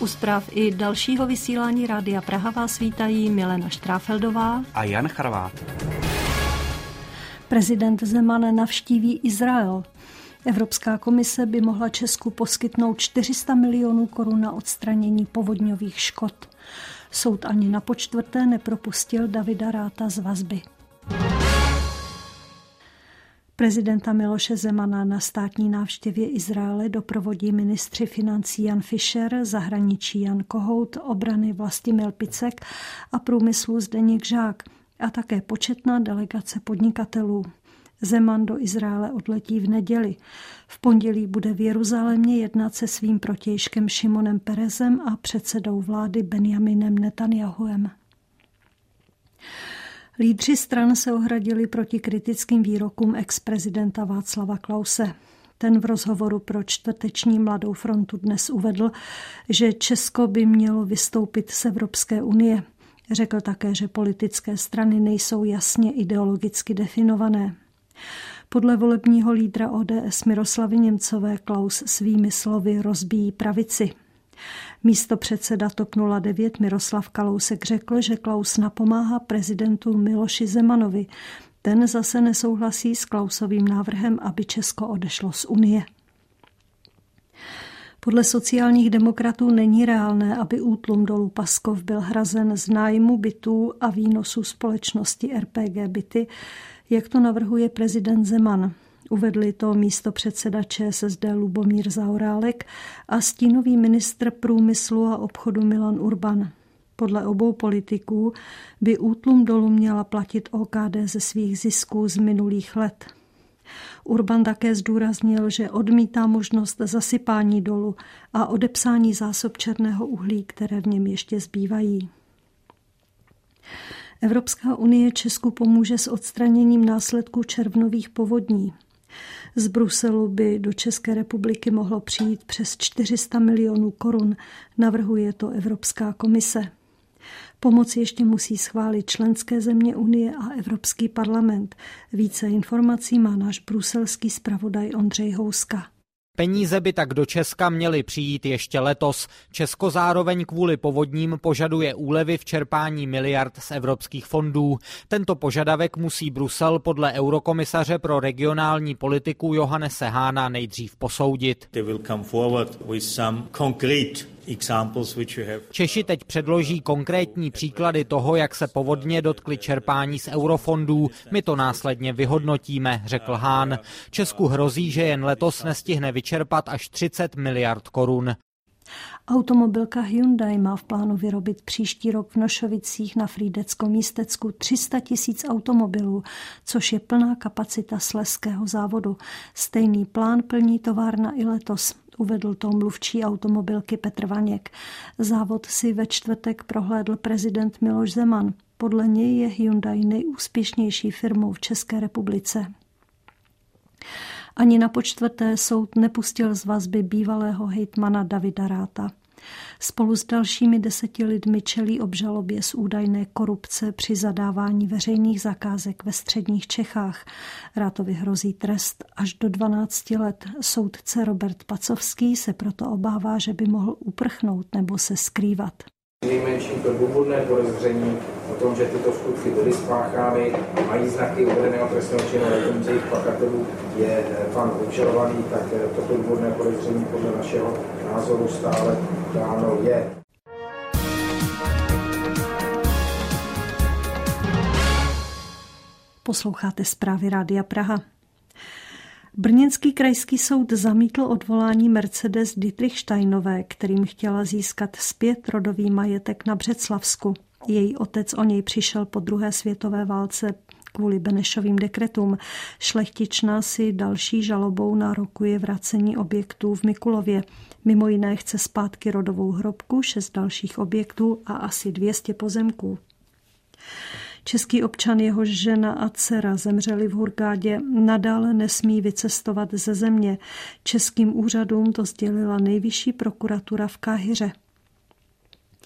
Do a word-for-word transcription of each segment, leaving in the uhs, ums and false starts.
zpráv i dalšího vysílání Rádia Praha vás vítají Milena Štráfeldová a Jan Charvát. Prezident Zeman navštíví Izrael. Evropská komise by mohla Česku poskytnout čtyři sta milionů korun na odstranění povodňových škod. Soud ani na počtvrté nepropustil Davida Ratha z vazby. Prezidenta Miloše Zemana na státní návštěvě Izraele doprovodí ministři financí Jan Fischer, zahraničí Jan Kohout, obrany Vlastimil Picek a průmyslu Zdeněk Žák a také početná delegace podnikatelů. Zeman do Izraele odletí v neděli. V pondělí bude v Jeruzalémě jednat se svým protějškem Šimonem Perezem a předsedou vlády Benjaminem Netanjahuem. Lídři stran se ohradili proti kritickým výrokům ex-prezidenta Václava Klause. Ten v rozhovoru pro čtvrteční Mladou frontu dnes uvedl, že Česko by mělo vystoupit z Evropské unie. Řekl také, že politické strany nejsou jasně ideologicky definované. Podle volebního lídra O D S Miroslavy Němcové Klaus svými slovy rozbíjí pravici. Místopředseda TOP nula devět Miroslav Kalousek řekl, že Klaus napomáhá prezidentu Miloši Zemanovi. Ten zase nesouhlasí s Klausovým návrhem, aby Česko odešlo z Unie. Podle sociálních demokratů není reálné, aby útlum dolu Paskov byl hrazen z nájmu bytů a výnosu společnosti R P G Byty, jak to navrhuje prezident Zeman. Uvedli to místopředseda Č S S D Lubomír Zaorálek a stínový ministr průmyslu a obchodu Milan Urban. Podle obou politiků by útlum dolu měla platit O K D ze svých zisků z minulých let. Urban také zdůraznil, že odmítá možnost zasypání dolu a odepsání zásob černého uhlí, které v něm ještě zbývají. Evropská unie Česku pomůže s odstraněním následků červnových povodní. Z Bruselu by do České republiky mohlo přijít přes čtyři sta milionů korun, navrhuje to Evropská komise. Pomoc ještě musí schválit členské země Unie a Evropský parlament. Více informací má náš bruselský zpravodaj Ondřej Houska. Peníze by tak do Česka měly přijít ještě letos. Česko zároveň kvůli povodním požaduje úlevy v čerpání miliard z evropských fondů. Tento požadavek musí Brusel podle eurokomisaře pro regionální politiku Johannese Hahna nejdřív posoudit. Češi teď předloží konkrétní příklady toho, jak se povodně dotkly čerpání z eurofondů. My to následně vyhodnotíme, řekl Hahn. Česku hrozí, že jen letos nestihne vyčerpat až třicet miliard korun. Automobilka Hyundai má v plánu vyrobit příští rok v Nošovicích na Frýdecko-Místecku tři sta tisíc automobilů, což je plná kapacita slezského závodu. Stejný plán plní továrna i letos, uvedl to mluvčí automobilky Petr Vaněk. Závod si ve čtvrtek prohlédl prezident Miloš Zeman. Podle něj je Hyundai nejúspěšnější firmou v České republice. Ani na počtvrté soud nepustil z vazby bývalého hejtmana Davida Ratha. Spolu s dalšími deseti lidmi čelí obžalobě z údajné korupce při zadávání veřejných zakázek ve středních Čechách. Rathovi hrozí trest až do dvanácti let. Soudce Robert Pacovský se proto obává, že by mohl uprchnout nebo se skrývat. Nejmenší to důvodné podezření o tom, že tyto skutky byly spáchány, mají znaky uvedeného trestného činu, ale že jejich pachatelů je pan obžalovaný, tak toto důvodné podezření podle našeho názoru stále dáno je. Posloucháte zprávy Rádia Praha. Brněnský krajský soud zamítl odvolání Mercedes Dietrichsteinové, kterým chtěla získat zpět rodový majetek na Břeclavsku. Její otec o něj přišel po druhé světové válce kvůli Benešovým dekretům. Šlechtičná si další žalobou nárokuje vracení objektů v Mikulově. Mimo jiné chce zpátky rodovou hrobku, šest dalších objektů a asi dvě stě pozemků. Český občan, jehož žena a dcera zemřeli v Hurgádě, nadále nesmí vycestovat ze země. Českým úřadům to sdělila nejvyšší prokuratura v Káhiře.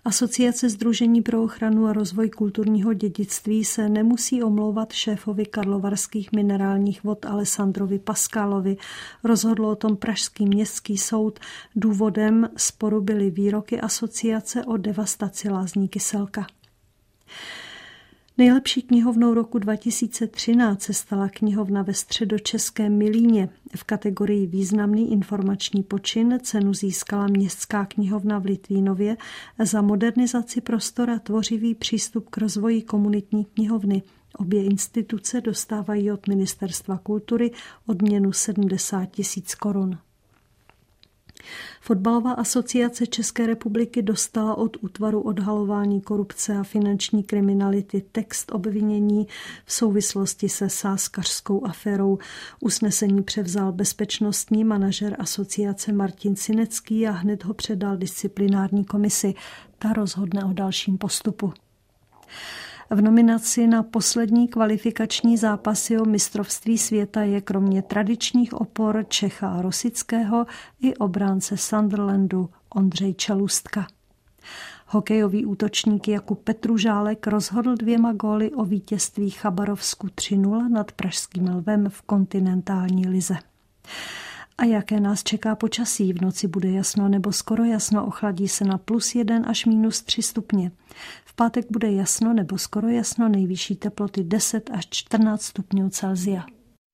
Asociace Sdružení pro ochranu a rozvoj kulturního dědictví se nemusí omlouvat šéfovi karlovarských minerálních vod Alessandrovi Pascalovi. Rozhodl o tom pražský městský soud. Důvodem sporu byly výroky asociace o devastaci lázní Kyselka. Nejlepší knihovnou roku dva tisíce třináct se stala knihovna ve středočeském Milíně. V kategorii Významný informační počin cenu získala Městská knihovna v Litvínově za modernizaci prostor a tvořivý přístup k rozvoji komunitní knihovny. Obě instituce dostávají od Ministerstva kultury odměnu sedmdesát tisíc korun. Fotbalová asociace České republiky dostala od útvaru odhalování korupce a finanční kriminality text obvinění v souvislosti se sázkařskou aférou. Usnesení převzal bezpečnostní manažer asociace Martin Cinecký a hned ho předal disciplinární komisi. Ta rozhodne o dalším postupu. V nominaci na poslední kvalifikační zápasy o mistrovství světa je kromě tradičních opor Čecha a Rosického i obránce Sunderlandu Ondřej Čelustka. Hokejový útočník Jakub Petružálek rozhodl dvěma góly o vítězství Chabarovsku tři nula nad pražským Lvem v kontinentální lize. A jaké nás čeká počasí? V noci bude jasno nebo skoro jasno, ochladí se na plus jeden až minus tři stupně. V pátek bude jasno nebo skoro jasno, nejvyšší teploty deset až čtrnáct stupňů Celsia.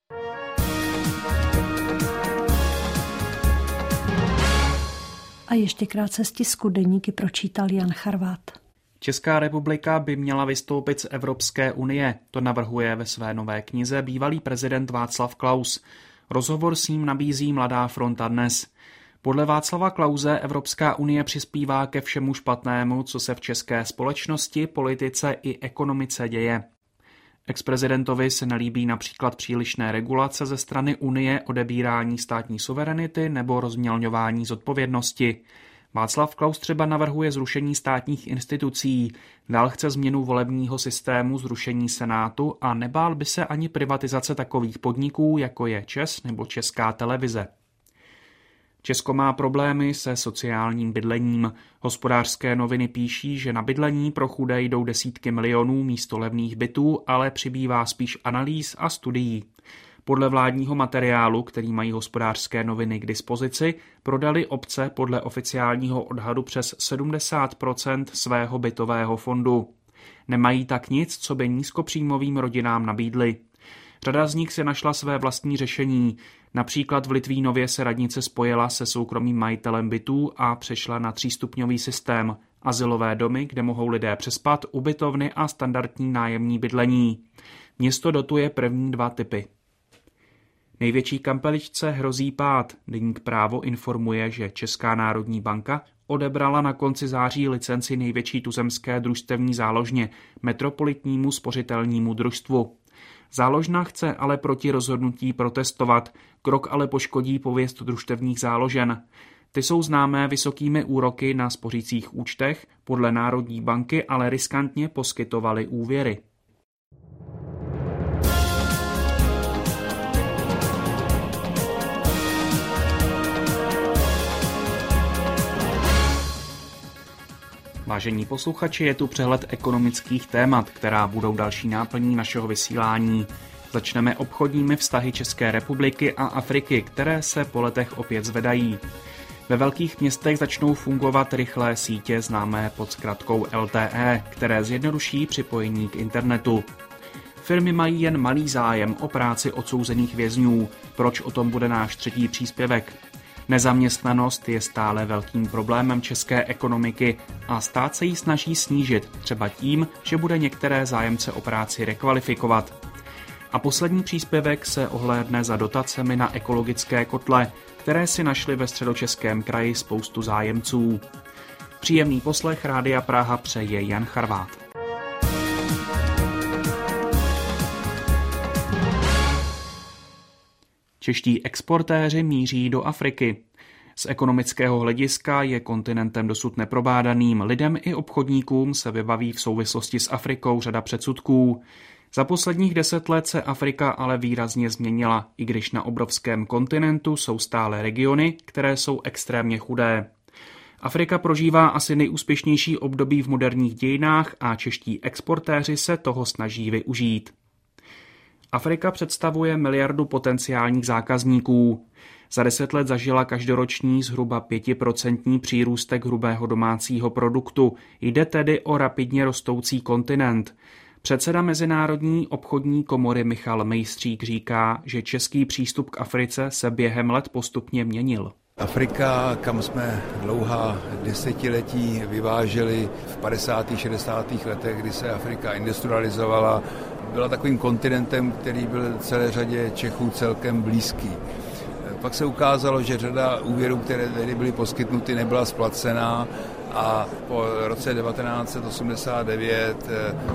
A ještě krátce z tisku deníky pročítal Jan Charvát. Česká republika by měla vystoupit z Evropské unie, to navrhuje ve své nové knize bývalý prezident Václav Klaus. Rozhovor s ním nabízí Mladá fronta dnes. Podle Václava Klause Evropská unie přispívá ke všemu špatnému, co se v české společnosti, politice i ekonomice děje. Exprezidentovi se nelíbí například přílišné regulace ze strany Unie, odebírání státní suverenity nebo rozmělňování zodpovědnosti. Václav Klaus třeba navrhuje zrušení státních institucí, dál chce změnu volebního systému, zrušení Senátu a nebál by se ani privatizace takových podniků, jako je ČEZ nebo Česká televize. Česko má problémy se sociálním bydlením. Hospodářské noviny píší, že na bydlení pro chudé jdou desítky milionů místo levných bytů, ale přibývá spíš analýz a studií. Podle vládního materiálu, který mají Hospodářské noviny k dispozici, prodali obce podle oficiálního odhadu přes sedmdesát procent svého bytového fondu. Nemají tak nic, co by nízkopříjmovým rodinám nabídli. Řada z nich si našla své vlastní řešení. Například v Litvínově se radnice spojila se soukromým majitelem bytů a přešla na třístupňový systém. Azylové domy, kde mohou lidé přespat, ubytovny a standardní nájemní bydlení. Město dotuje první dva typy. Největší kampeličce hrozí pád. Deník Právo informuje, že Česká národní banka odebrala na konci září licenci největší tuzemské družstevní záložně, Metropolitnímu spořitelnímu družstvu. Záložna chce ale proti rozhodnutí protestovat, krok ale poškodí pověst družstevních záložen. Ty jsou známé vysokými úroky na spořících účtech, podle Národní banky ale riskantně poskytovaly úvěry. Vážení posluchači, je tu přehled ekonomických témat, která budou další náplní našeho vysílání. Začneme obchodními vztahy České republiky a Afriky, které se po letech opět zvedají. Ve velkých městech začnou fungovat rychlé sítě známé pod zkratkou L T E, které zjednoduší připojení k internetu. Firmy mají jen malý zájem o práci odsouzených vězňů. Proč, o tom bude náš třetí příspěvek. Nezaměstnanost je stále velkým problémem české ekonomiky a stát se jí snaží snížit, třeba tím, že bude některé zájemce o práci rekvalifikovat. A poslední příspěvek se ohlédne za dotacemi na ekologické kotle, které si našli ve Středočeském kraji spoustu zájemců. Příjemný poslech Rádia Praha přeje Jan Charvát. Čeští exportéři míří do Afriky. Z ekonomického hlediska je kontinentem dosud neprobádaným. Lidem i obchodníkům se vybaví v souvislosti s Afrikou řada předsudků. Za posledních deset let se Afrika ale výrazně změnila, i když na obrovském kontinentu jsou stále regiony, které jsou extrémně chudé. Afrika prožívá asi nejúspěšnější období v moderních dějinách a čeští exportéři se toho snaží využít. Afrika představuje miliardu potenciálních zákazníků. Za deset let zažila každoroční zhruba pětiprocentní přírůstek hrubého domácího produktu. Jde tedy o rapidně rostoucí kontinent. Předseda Mezinárodní obchodní komory Michal Mejstřík říká, že český přístup k Africe se během let postupně měnil. Afrika, kam jsme dlouhá desetiletí vyváželi v padesátých šedesátých letech, kdy se Afrika industrializovala, byla takovým kontinentem, který byl celé řadě Čechů celkem blízký. Pak se ukázalo, že řada úvěrů, které tedy byly poskytnuty, nebyla splacená a po roce devatenáct set osmdesát devět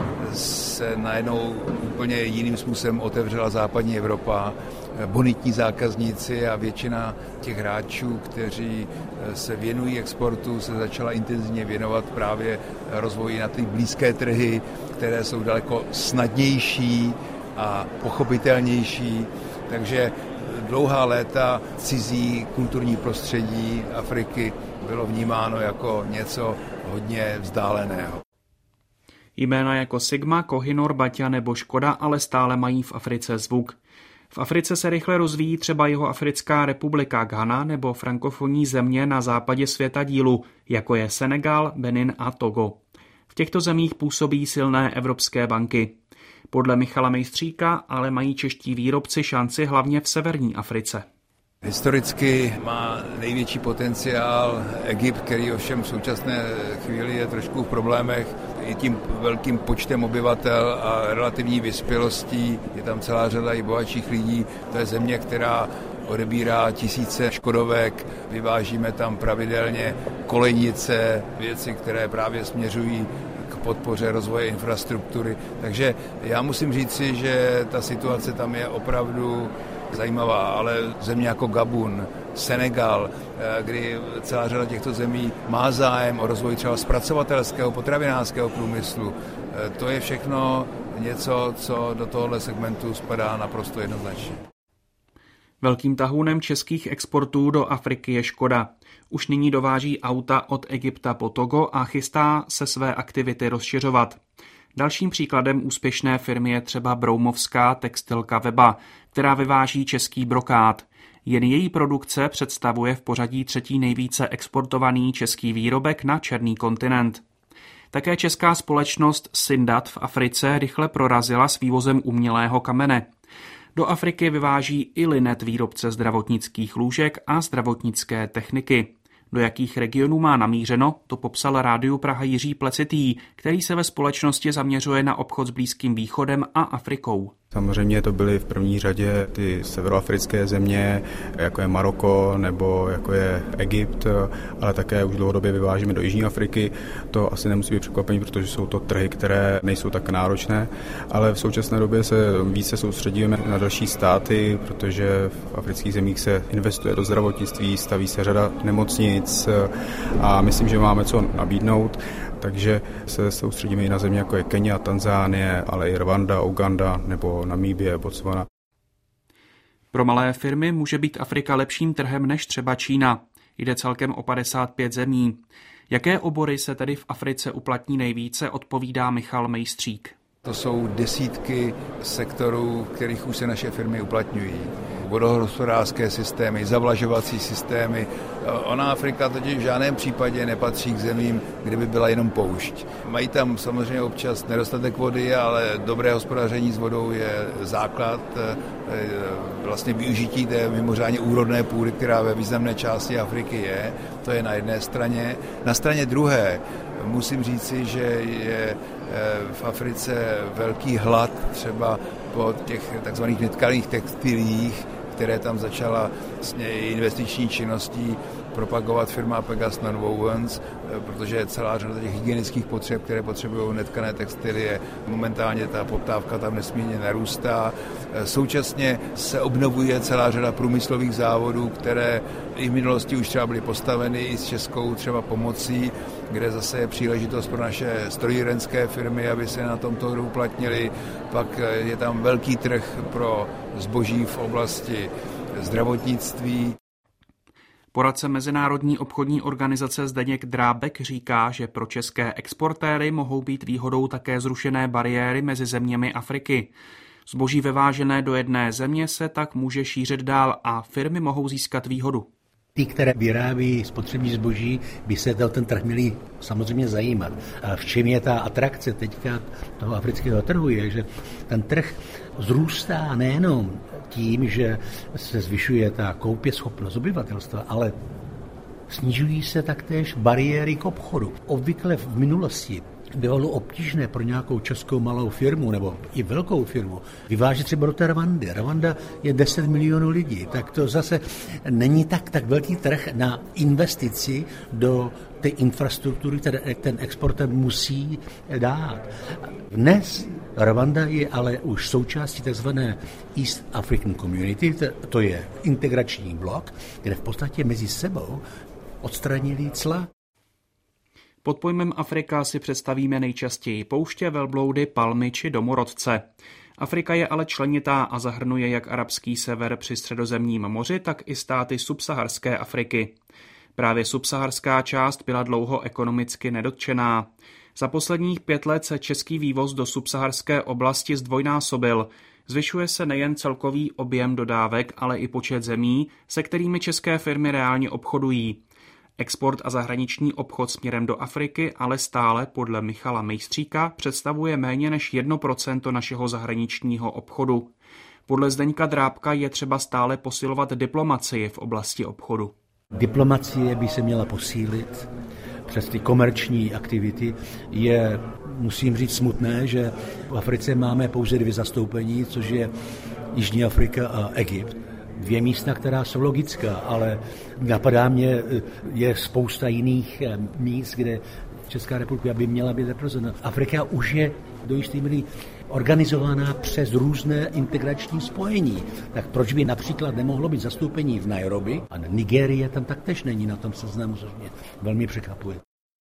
se najednou úplně jiným způsobem otevřela západní Evropa. Bonitní zákazníci a většina těch hráčů, kteří se věnují exportu, se začala intenzivně věnovat právě rozvoji na ty blízké trhy, které jsou daleko snadnější a pochopitelnější. Takže dlouhá léta cizí kulturní prostředí Afriky bylo vnímáno jako něco hodně vzdáleného. Jména jako Sigma, Kohinoor, Baťa nebo Škoda ale stále mají v Africe zvuk. V Africe se rychle rozvíjí třeba Jihoafrická republika Ghana nebo frankofonní země na západě světa dílu, jako je Senegal, Benin a Togo. V těchto zemích působí silné evropské banky. Podle Michala Mejstříka ale mají čeští výrobci šanci hlavně v severní Africe. Historicky má největší potenciál Egypt, který ovšem v současné chvíli je trošku v problémech i tím velkým počtem obyvatel a relativní vyspělostí. Je tam celá řada i bohatších lidí. To je země, která odebírá tisíce škodovek, vyvážíme tam pravidelně kolejnice, věci, které právě směřují k podpoře rozvoje infrastruktury. Takže já musím říci, že ta situace tam je opravdu zajímavá, ale země jako Gabun, Senegal, kdy celá řada těchto zemí má zájem o rozvoj třeba zpracovatelského, potravinářského průmyslu, to je všechno něco, co do tohohle segmentu spadá naprosto jednoznačně. Velkým tahounem českých exportů do Afriky je Škoda. Už nyní dováží auta od Egypta po Togo a chystá se své aktivity rozšiřovat. Dalším příkladem úspěšné firmy je třeba broumovská textilka Weba, která vyváží český brokát. Jen její produkce představuje v pořadí třetí nejvíce exportovaný český výrobek na černý kontinent. Také česká společnost Syndat v Africe rychle prorazila s vývozem umělého kamene. Do Afriky vyváží i Linet, výrobce zdravotnických lůžek a zdravotnické techniky. Do jakých regionů má namířeno, to popsal Rádiu Praha Jiří Plecitý, který se ve společnosti zaměřuje na obchod s Blízkým východem a Afrikou. Samozřejmě to byly v první řadě ty severoafrické země, jako je Maroko nebo jako je Egypt, ale také už dlouhodobě vyvážíme do Jižní Afriky. To asi nemusí být překvapení, protože jsou to trhy, které nejsou tak náročné, ale v současné době se více soustředíme na další státy, protože v afrických zemích se investuje do zdravotnictví, staví se řada nemocnic a myslím, že máme co nabídnout. Takže se soustředíme i na země, jako je Kenia, Tanzánie, ale i Rwanda, Uganda nebo Namíbie, Botswana. Pro malé firmy může být Afrika lepším trhem než třeba Čína. Jde celkem o padesát pět zemí. Jaké obory se tedy v Africe uplatní nejvíce, odpovídá Michal Mejstřík. To jsou desítky sektorů, v kterých už se naše firmy uplatňují. Vodohospodářské systémy, zavlažovací systémy. Ona Afrika totiž v žádném případě nepatří k zemím, kde by byla jenom poušť. Mají tam samozřejmě občas nedostatek vody, ale dobré hospodaření s vodou je základ vlastně využití té mimořádně úrodné půdy, která ve významné části Afriky je. To je na jedné straně. Na straně druhé musím říci, že je v Africe velký hlad třeba po těch takzvaných netkalých textilích, které tam začala vlastně investiční činností propagovat firma Pegas Nonwovens, protože celá řada těch hygienických potřeb, které potřebují netkané textily, je momentálně ta poptávka tam nesmírně narůstá. Současně se obnovuje celá řada průmyslových závodů, které i v minulosti už třeba byly postaveny i s českou třeba pomocí, kde zase je příležitost pro naše strojírenské firmy, aby se na tomto uplatnili. Pak je tam velký trh pro zboží v oblasti zdravotnictví. Poradce Mezinárodní obchodní organizace Zdeněk Drábek říká, že pro české exportéry mohou být výhodou také zrušené bariéry mezi zeměmi Afriky. Zboží vyvážené do jedné země se tak může šířit dál a firmy mohou získat výhodu. Ty, které vyrábí spotřební zboží, by se o ten trh měli samozřejmě zajímat. A v čem je ta atrakce teďka toho afrického trhu je, že ten trh zrůstá nejenom tím, že se zvyšuje ta koupěschopnost obyvatelstva, ale snižují se taktéž bariéry k obchodu. Obvykle v minulosti bylo obtížné pro nějakou českou malou firmu nebo i velkou firmu vyvážet třeba do té Rwandy. Rwanda je deset milionů lidí, tak to zase není tak, tak velký trh na investici do té infrastruktury, které ten exportér musí dát. Dnes Rwanda je ale už součástí tzv. East African Community, to je integrační blok, kde v podstatě mezi sebou odstranili cla. Pod pojmem Afrika si představíme nejčastěji pouště, velbloudy, palmy či domorodce. Afrika je ale členitá a zahrnuje jak arabský sever při Středozemním moři, tak i státy subsaharské Afriky. Právě subsaharská část byla dlouho ekonomicky nedotčená. Za posledních pět let se český vývoz do subsaharské oblasti zdvojnásobil. Zvyšuje se nejen celkový objem dodávek, ale i počet zemí, se kterými české firmy reálně obchodují. Export a zahraniční obchod směrem do Afriky ale stále podle Michala Mejstříka představuje méně než jedno procento našeho zahraničního obchodu. Podle Zdeňka Drábka je třeba stále posilovat diplomacii v oblasti obchodu. Diplomacie by se měla posílit přes ty komerční aktivity. Je, musím říct, smutné, že v Africe máme pouze dvě zastoupení, což je Jižní Afrika a Egypt. Dvě místa, která jsou logická, ale napadá mě, je spousta jiných míst, kde Česká republika by měla být reprezentovaná. Afrika už je do jisté míry organizovaná přes různé integrační spojení. Tak proč by například nemohlo být zastoupení v Nairobi a Nigérie tam taktéž není na tom seznamu, což mě velmi překvapuje.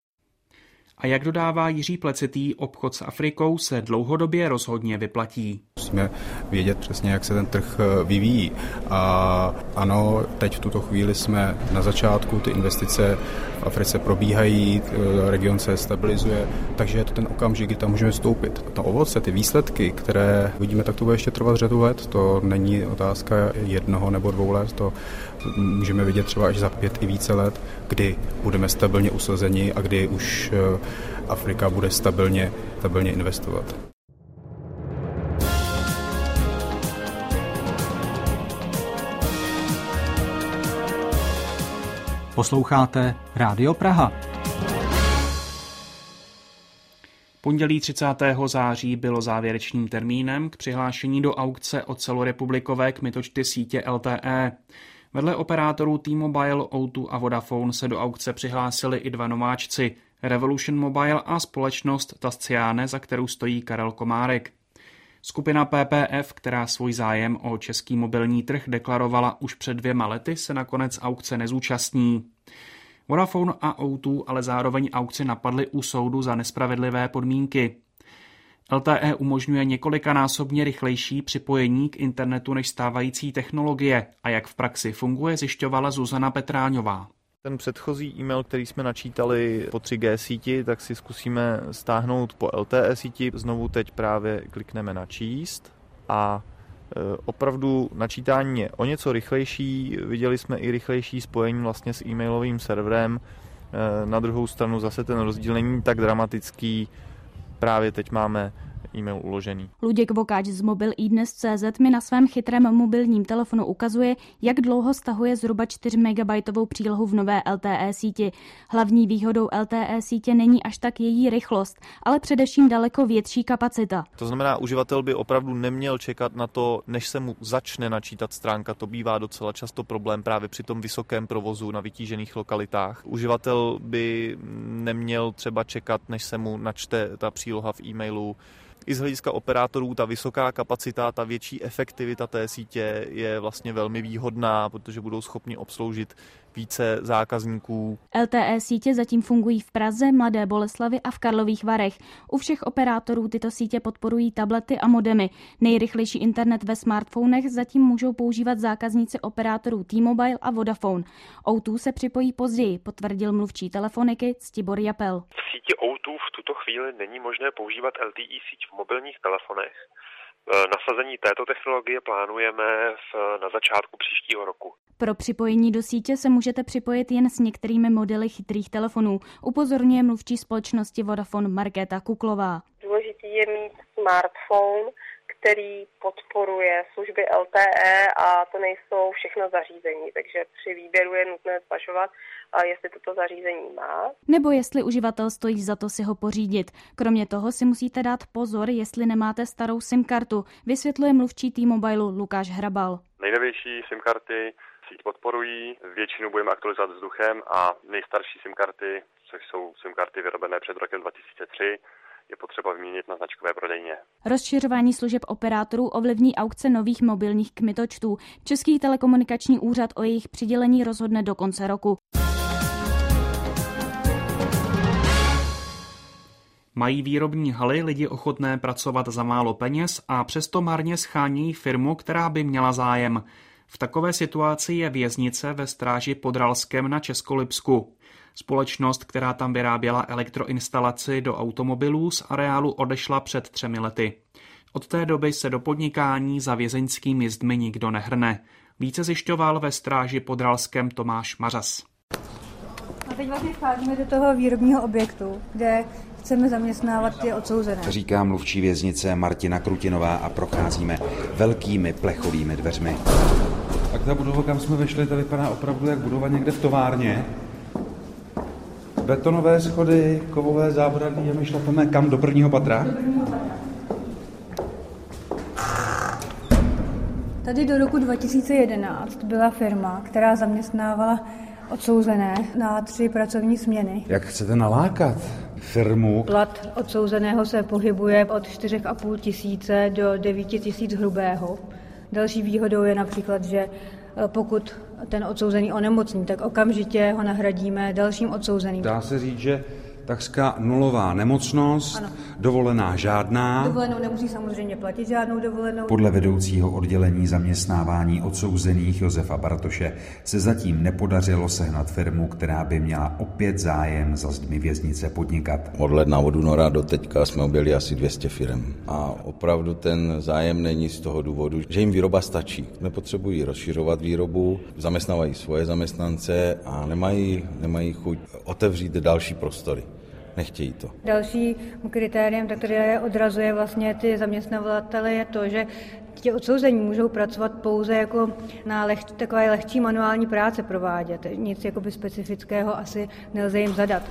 A jak dodává Jiří Plecitý, obchod s Afrikou se dlouhodobě rozhodně vyplatí. Musíme vědět přesně, jak se ten trh vyvíjí. A ano, teď v tuto chvíli jsme na začátku, ty investice v Africe probíhají, region se stabilizuje, takže je to ten okamžik, kdy tam můžeme vstoupit. Ta ovoce, ty výsledky, které vidíme, tak to bude ještě trvat řadu let, to není otázka jednoho nebo dvou let, to můžeme vidět třeba až za pět i více let, kdy budeme stabilně usazeni a kdy už Afrika bude stabilně, stabilně investovat. Posloucháte Rádio Praha. Pondělí třicátého září bylo závěrečným termínem k přihlášení do aukce o celorepublikové kmitočty sítě L T E. Vedle operátorů T-Mobile, O dva a Vodafone se do aukce přihlásili i dva nováčci, Revolution Mobile a společnost Tasciane, za kterou stojí Karel Komárek. Skupina P P F, která svůj zájem o český mobilní trh deklarovala už před dvěma lety, se nakonec aukce nezúčastní. Vodafone a O dva ale zároveň aukci napadly u soudu za nespravedlivé podmínky. L T E umožňuje několikanásobně rychlejší připojení k internetu než stávající technologie a jak v praxi funguje, zjišťovala Zuzana Petráňová. Ten předchozí e-mail, který jsme načítali po tři G síti, tak si zkusíme stáhnout po L T E síti. Znovu teď právě klikneme na číst a opravdu načítání je o něco rychlejší. Viděli jsme i rychlejší spojení vlastně s e-mailovým serverem. Na druhou stranu zase ten rozdíl není tak dramatický. Právě teď máme e-mail uložený. Luděk Vokáč z Mobil i dnes tečka cé zet mi na svém chytrém mobilním telefonu ukazuje, jak dlouho stahuje zhruba čtyři megabajtovou přílohu v nové L T E síti. Hlavní výhodou L T E sítě není až tak její rychlost, ale především daleko větší kapacita. To znamená, uživatel by opravdu neměl čekat na to, než se mu začne načítat stránka. To bývá docela často problém právě při tom vysokém provozu na vytížených lokalitách. Uživatel by neměl třeba čekat, než se mu načte ta příloha v e-mailu. I z hlediska operátorů ta vysoká kapacita, ta větší efektivita té sítě je vlastně velmi výhodná, protože budou schopni obsloužit více zákazníků. L T E sítě zatím fungují v Praze, Mladé Boleslavi a v Karlových Varech. U všech operátorů tyto sítě podporují tablety a modemy. Nejrychlejší internet ve smartfonech zatím můžou používat zákazníci operátorů T-Mobile a Vodafone. O dva se připojí později, potvrdil mluvčí Telefoniky Ctibor Japel. V síti O dva v tuto chvíli není možné používat L T E síť v mobilních telefonech. Nasazení této technologie plánujeme v, na začátku příštího roku. Pro připojení do sítě se můžete připojit jen s některými modely chytrých telefonů, upozorňuje mluvčí společnosti Vodafone Markéta Kuklová. Důležitý je mít smartphone, který podporuje služby L T E a to nejsou všechno zařízení, takže při výběru je nutné zvažovat, jestli toto zařízení má. Nebo jestli uživatel stojí za to si ho pořídit. Kromě toho si musíte dát pozor, jestli nemáte starou SIM kartu, vysvětluje mluvčí T-Mobile Lukáš Hrabal. Nejnovější SIM karty síť podporují, většinu budeme aktualizovat vzduchem a nejstarší SIM karty, což jsou SIM karty vyrobené před rokem dva tisíce tři, je potřeba vyměnit na značkové prodejně. Rozšiřování služeb operátorů ovlivní aukce nových mobilních kmitočtů. Český telekomunikační úřad o jejich přidělení rozhodne do konce roku. Mají výrobní haly lidi ochotné pracovat za málo peněz a přesto marně shánějí firmu, která by měla zájem. V takové situaci je věznice ve Stráži pod Ralskem na Českolipsku. Společnost, která tam vyráběla elektroinstalaci do automobilů, z areálu odešla před třemi lety. Od té doby se do podnikání za vězeňskými zdmi nikdo nehrne. Více zjišťoval ve Stráži pod Ralskem Tomáš Mařas. A teď vlastně vcházíme do toho výrobního objektu, kde chceme zaměstnávat ty odsouzené. Říká mluvčí věznice Martina Krutinová a procházíme velkými plechovými dveřmi. Tak ta budova, kam jsme vešli, ta vypadá opravdu jak budova někde v továrně. Betonové schody, kovové zábradlí a my šlapeme kam? Do prvního patra? Do prvního patra. Tady do roku dva tisíce jedenáct byla firma, která zaměstnávala odsouzené na tři pracovní směny. Jak chcete nalákat firmu? Plat odsouzeného se pohybuje od čtyři a půl tisíce do devět tisíc hrubého. Další výhodou je například, že pokud ten odsouzený onemocní, tak okamžitě ho nahradíme dalším odsouzeným. Dá se říct, že takřka nulová nemocnost, ano. Dovolená žádná. Dovolenou nemusí samozřejmě platit žádnou dovolenou. Podle vedoucího oddělení zaměstnávání odsouzených Josefa Bartoše se zatím nepodařilo sehnat firmu, která by měla opět zájem za zdmi věznice podnikat. Od ledna, od února do teďka jsme objeli asi dvě stě firem. A opravdu ten zájem není z toho důvodu, že jim výroba stačí. Nepotřebují rozšiřovat výrobu, zaměstnávají svoje zaměstnance a nemají, nemají chuť otevřít další prostory. Nechtějí to. Další kritériem, které odrazuje vlastně ty zaměstnavatele, je to, že ti odsouzení můžou pracovat pouze jako na leh, takové lehčí manuální práce provádět. Nic jakoby specifického asi nelze jim zadat.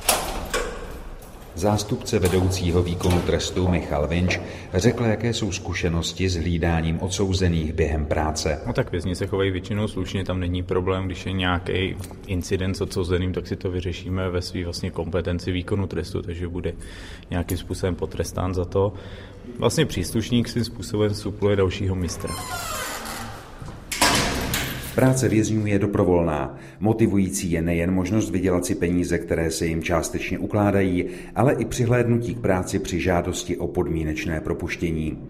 Zástupce vedoucího výkonu trestu Michal Vinč řekl, jaké jsou zkušenosti s hlídáním odsouzených během práce. No tak vězni se chovají většinou slušně, tam není problém, když je nějaký incident s odsouzeným, tak si to vyřešíme ve své vlastně kompetenci výkonu trestu, takže bude nějakým způsobem potrestán za to. Vlastně příslušník svým způsobem supluje dalšího mistra. Práce vězňů je dobrovolná. Motivující je nejen možnost vydělat si peníze, které se jim částečně ukládají, ale i přihlédnutí k práci při žádosti o podmínečné propuštění.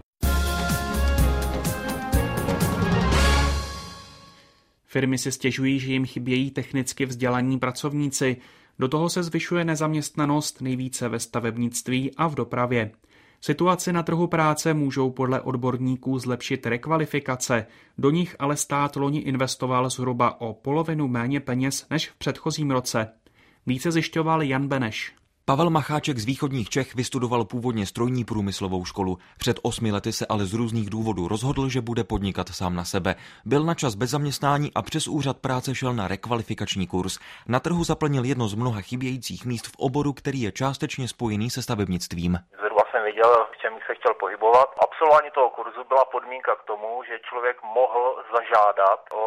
Firmy si stěžují, že jim chybějí technicky vzdělaní pracovníci. Do toho se zvyšuje nezaměstnanost nejvíce ve stavebnictví a v dopravě. Situaci na trhu práce můžou podle odborníků zlepšit rekvalifikace, do nich ale stát loni investoval zhruba o polovinu méně peněz než v předchozím roce. Více zjišťoval Jan Beneš. Pavel Macháček z východních Čech vystudoval původně strojní průmyslovou školu. Před osmi lety se ale z různých důvodů rozhodl, že bude podnikat sám na sebe. Byl na čas bez zaměstnání a přes úřad práce šel na rekvalifikační kurz. Na trhu zaplnil jedno z mnoha chybějících míst v oboru, který je částečně spojený se stavebnictvím. Zhruba jsem viděl, v čem se chtěl pohybovat. Absolvování toho kurzu byla podmínka k tomu, že člověk mohl zažádat o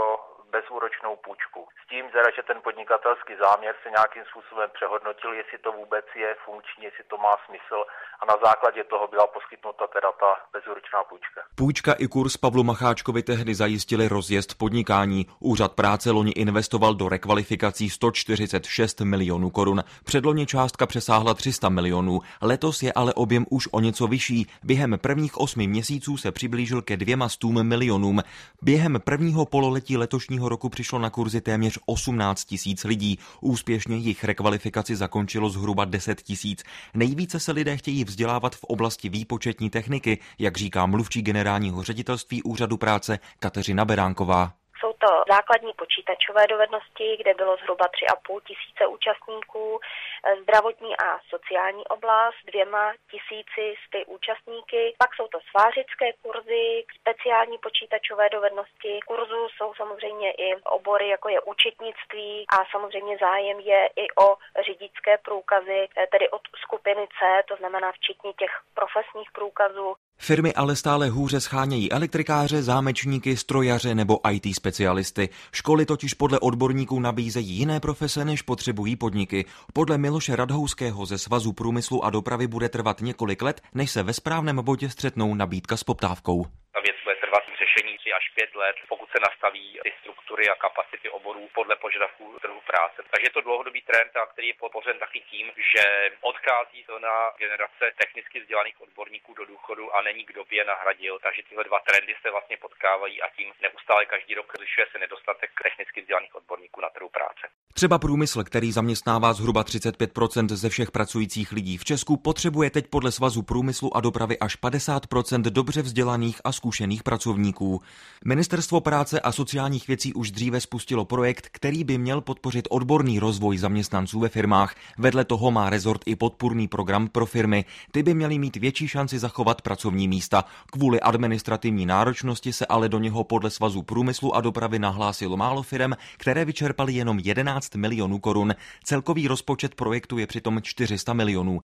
bezúročnou půjčku. S tím, že ten podnikatelský záměr se nějakým způsobem přehodnotil, jestli to vůbec je funkční, jestli to má smysl a na základě toho byla poskytnuta teda ta bezúročná půjčka. Půjčka i kurz Pavlu Macháčkovi tehdy zajistili rozjezd podnikání. Úřad práce loni investoval do rekvalifikací sto čtyřicet šest milionů korun. Předloni částka přesáhla tři sta milionů. Letos je ale objem už o něco vyšší. Během prvních osmi měsíců se přiblížil ke dvěma stům milionům. Během prvního pololetí letošního roku přišlo na kurzy téměř osmnáct tisíc lidí. Úspěšně jich rekvalifikaci zakončilo zhruba deset tisíc. Nejvíce se lidé chtějí vzdělávat v oblasti výpočetní techniky, jak říká mluvčí generálního ředitelství Úřadu práce Kateřina Beránková. Jsou to základní počítačové dovednosti, kde bylo zhruba tři a půl tisíce účastníků, zdravotní a sociální oblast dvěma tisíci sty účastníky, pak jsou to svářické kurzy, speciální počítačové dovednosti. Kurzů jsou samozřejmě i obory, jako je účetnictví a samozřejmě zájem je i o řidičské průkazy, tedy od skupiny C, to znamená včetně těch profesních průkazů. Firmy ale stále hůře schánějí elektrikáře, zámečníky, strojaře nebo í té specialisty. Školy totiž podle odborníků nabízejí jiné profese, než potřebují podniky. Podle Miloše Radhouského ze Svazu průmyslu a dopravy bude trvat několik let, než se ve správném bodě střetnou nabídka s poptávkou. Ta věc bude trvat řešení tři až pět let, pokud se nastaví ty struktury a kapacity oborů podle požadavků trhu práce. Takže je to dlouhodobý trend, který je podpořen taky tím, že odchází to na generace technicky vzdělaných odborníků do důchodu a není kdo by je nahradil. Takže tyhle dva trendy se vlastně potkávají a tím neustále každý rok zvyšuje se nedostatek technicky vzdělaných odborníků na trhu práce. Třeba průmysl, který zaměstnává zhruba třicet pět procent ze všech pracujících lidí v Česku, potřebuje teď podle Svazu průmyslu a dopravy až padesát procent dobře vzdělaných a zkušených pracovníků. Ministerstvo práce a sociálních věcí už dříve spustilo projekt, který by měl podpořit odborný rozvoj zaměstnanců ve firmách. Vedle toho má rezort i podpůrný program pro firmy. Ty by měly mít větší šanci zachovat pracovní místa. Kvůli administrativní náročnosti se ale do něho podle Svazu průmyslu a dopravy nahlásilo málo firem, které vyčerpaly jenom jedenáct milionů korun. Celkový rozpočet projektu je přitom čtyři sta milionů.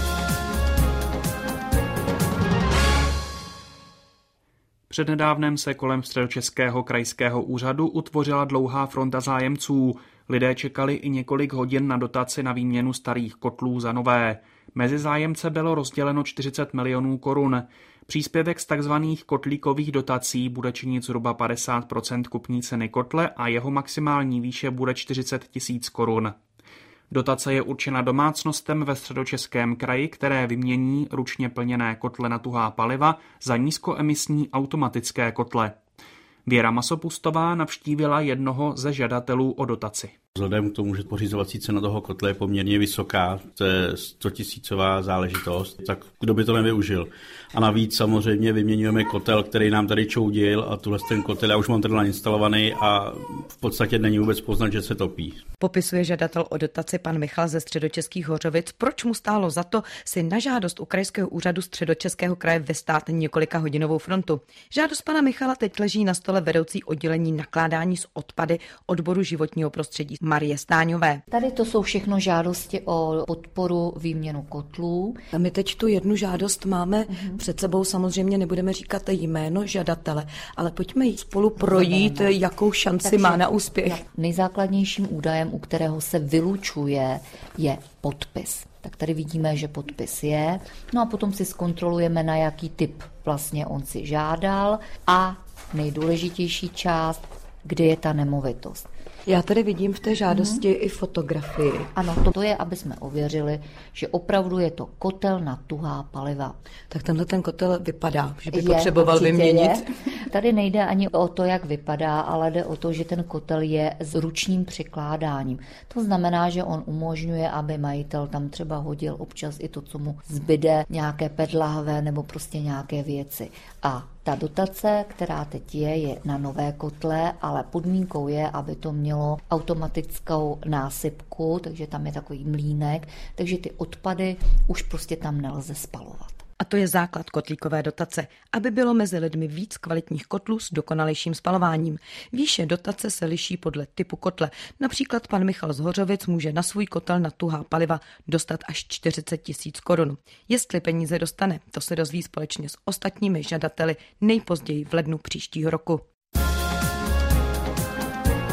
Přednedávnem se kolem Středočeského krajského úřadu utvořila dlouhá fronta zájemců. Lidé čekali i několik hodin na dotaci na výměnu starých kotlů za nové. Mezi zájemce bylo rozděleno čtyřicet milionů korun. Příspěvek z tzv. Kotlíkových dotací bude činit zhruba padesát procent kupní ceny kotle a jeho maximální výše bude čtyřicet tisíc korun. Dotace je určena domácnostem ve Středočeském kraji, které vymění ručně plněné kotle na tuhá paliva za nízkoemisní automatické kotle. Věra Masopustová navštívila jednoho ze žadatelů o dotaci. Vzhledem k tomu, že pořizovací cena toho kotle je poměrně vysoká, to je stotisícová záležitost, tak kdo by to nevyužil. A navíc samozřejmě vyměňujeme kotel, který nám tady čoudil a tuhle ten kotel já už mám tady instalovaný a v podstatě není vůbec poznat, že se topí. Popisuje žadatel o dotaci pan Michal ze Středočeských Hořovic, proč mu stálo za to si na žádost u Krajského úřadu Středočeského kraje vystát několika hodinovou frontu. Žádost pana Michala teď leží na stole vedoucí oddělení nakládání s odpady odboru životního prostředí Marie Stáňové. Tady to jsou všechno žádosti o podporu výměnu kotlů. A my teď tu jednu žádost máme mm-hmm. před sebou, samozřejmě nebudeme říkat jméno žadatele, ale pojďme ji spolu projít, Zabereme. jakou šanci Takže má na úspěch. Nejzákladnějším údajem, u kterého se vylučuje, je podpis. Tak tady vidíme, že podpis je. No a potom si zkontrolujeme, na jaký typ vlastně on si žádal a nejdůležitější část, kde je ta nemovitost. Já tady vidím v té žádosti hmm. i fotografii. Ano, to je, aby jsme ověřili, že opravdu je to kotel na tuhá paliva. Tak tenhle ten kotel vypadá, že by je, potřeboval vyměnit. Je. Tady nejde ani o to, jak vypadá, ale jde o to, že ten kotel je s ručním přikládáním. To znamená, že on umožňuje, aby majitel tam třeba hodil občas i to, co mu zbyde, nějaké pedlahve nebo prostě nějaké věci. A ta dotace, která teď je, je na nové kotle, ale podmínkou je, aby to mělo automatickou násypku, takže tam je takový mlýnek, takže ty odpady už prostě tam nelze spalovat. A to je základ kotlíkové dotace, aby bylo mezi lidmi víc kvalitních kotlů s dokonalejším spalováním. Výše dotace se liší podle typu kotle. Například pan Michal z Hořovic může na svůj kotel na tuhá paliva dostat až čtyřicet tisíc korun. Jestli peníze dostane, to se dozví společně s ostatními žadateli nejpozději v lednu příštího roku.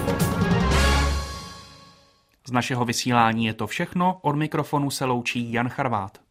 Z našeho vysílání je to všechno, od mikrofonu se loučí Jan Charvát.